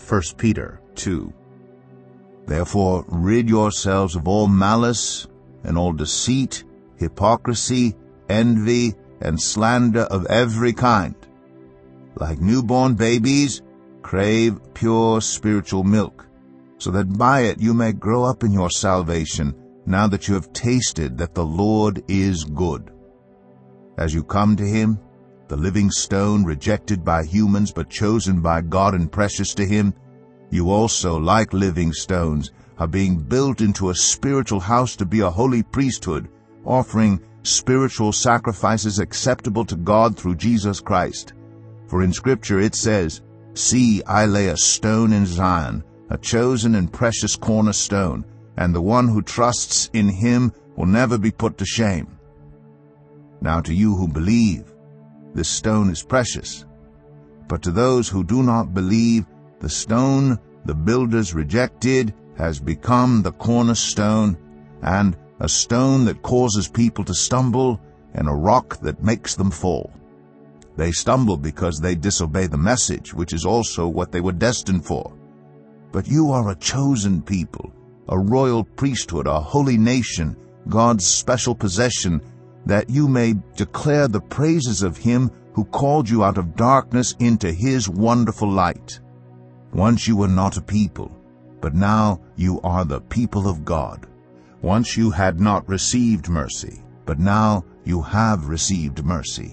1 Peter 2. Therefore rid yourselves of all malice and all deceit, hypocrisy, envy, and slander of every kind. Like newborn babies, crave pure spiritual milk, so that by it you may grow up in your salvation, now that you have tasted that the Lord is good. As you come to him, the living stone rejected by humans but chosen by God and precious to him, you also, like living stones, are being built into a spiritual house to be a holy priesthood, offering spiritual sacrifices acceptable to God through Jesus Christ. For in Scripture it says, "See, I lay a stone in Zion, a chosen and precious cornerstone, and the one who trusts in him will never be put to shame." Now to you who believe, this stone is precious. But to those who do not believe, the stone the builders rejected has become the cornerstone, and a stone that causes people to stumble, and a rock that makes them fall. They stumble because they disobey the message, which is also what they were destined for. But you are a chosen people, a royal priesthood, a holy nation, God's special possession, that you may declare the praises of him who called you out of darkness into his wonderful light. Once you were not a people, but now you are the people of God. Once you had not received mercy, but now you have received mercy.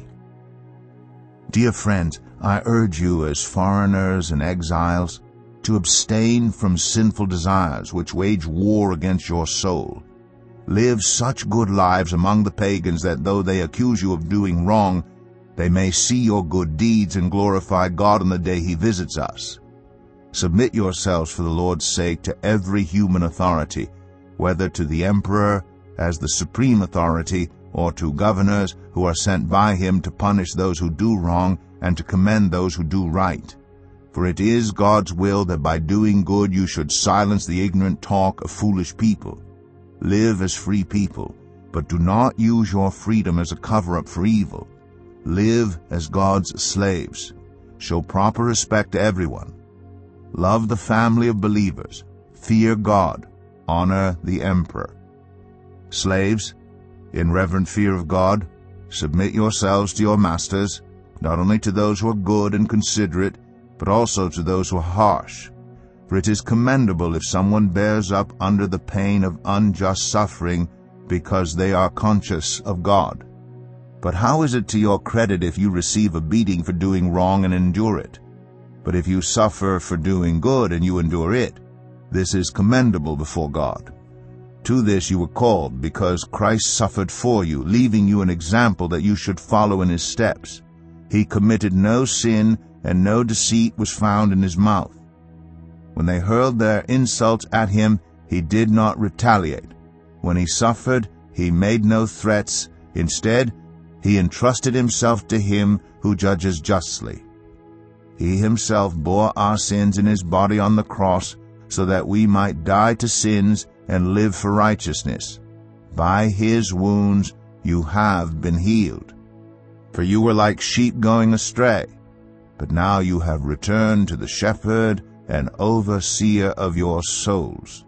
Dear friends, I urge you as foreigners and exiles to abstain from sinful desires which wage war against your soul. Live such good lives among the pagans that though they accuse you of doing wrong, they may see your good deeds and glorify God on the day he visits us. Submit yourselves for the Lord's sake to every human authority, whether to the emperor as the supreme authority, or to governors who are sent by him to punish those who do wrong and to commend those who do right. For it is God's will that by doing good you should silence the ignorant talk of foolish people. Live as free people, but do not use your freedom as a cover-up for evil. Live as God's slaves. Show proper respect to everyone. Love the family of believers. Fear God. Honor the emperor. Slaves, in reverent fear of God, submit yourselves to your masters, not only to those who are good and considerate, but also to those who are harsh. For it is commendable if someone bears up under the pain of unjust suffering, because they are conscious of God. But how is it to your credit if you receive a beating for doing wrong and endure it? But if you suffer for doing good and you endure it, this is commendable before God. To this you were called, because Christ suffered for you, leaving you an example that you should follow in his steps. He committed no sin, and no deceit was found in his mouth. When they hurled their insults at him, he did not retaliate. When he suffered, he made no threats. Instead, he entrusted himself to him who judges justly. He himself bore our sins in his body on the cross, so that we might die to sins and live for righteousness. By his wounds you have been healed. For you were like sheep going astray, but now you have returned to the shepherd and overseer of your souls.